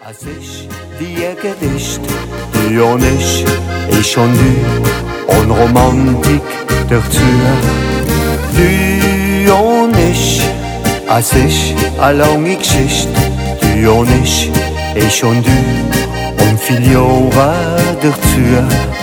Es ist wie ein Gedicht, ironisch ist und und Romantik dazu. Ironisch, es ist eine lange Geschichte, ironisch ist und viel Jahre dazu.